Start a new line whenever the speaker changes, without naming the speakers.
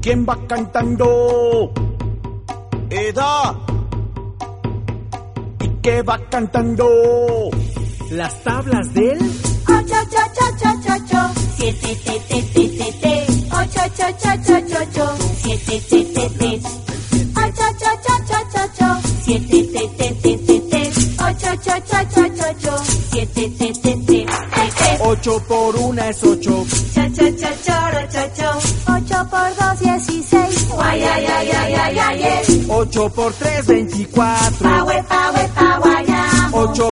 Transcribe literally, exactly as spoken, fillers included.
¿Quién va cantando? Eda. ¿Y qué va cantando?
Las tablas del
ocho, ocho, ocho, ocho, ocho. Siete, te, te, te, te, te. Ocho, ocho, ocho, ocho, ocho. Siete, te, te, te. Ocho, ocho, ocho, ocho, ocho. Siete, te, te, te, te, te. Ocho, ocho, ocho, ocho, ocho. Siete, te, te, te, te, te.
Ocho por una es ocho.
Cho, cho, cho, choro, cho, cho. Ocho por dos, dieciséis. Guay, ay, ay, ay, ay, ay, ay.
Ocho por tres, veinticuatro.
Paue, paue, paguayamo.
Ocho